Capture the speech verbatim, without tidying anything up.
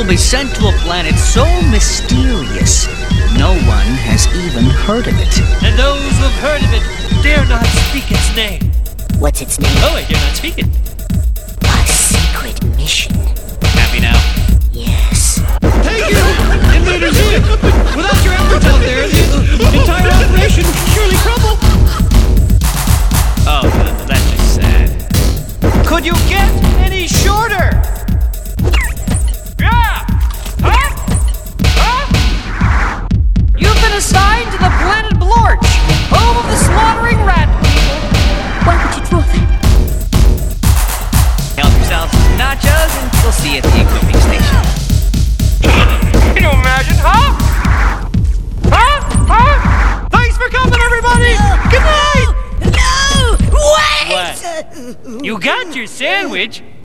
will be sent to a planet so mysterious, no one has even heard of it. And those who have heard of it dare not speak its name. What's its name? Oh, I dare not speak it. A secret mission. Happy now? Yes. Thank you! Invaders in! Without your efforts out there, the entire operation would surely crumble! Oh, that's just sad. Could you get any shorter? Yeah! Huh? Huh? You've been assigned to the planet Blorch, home of the slaughtering rat people. Why would you draw that? Help yourselves to nachos and we'll see you at the equipping station. Can you imagine, huh? Huh? Huh? Thanks for coming, everybody! Good night! No! Wait! What? You got your sandwich.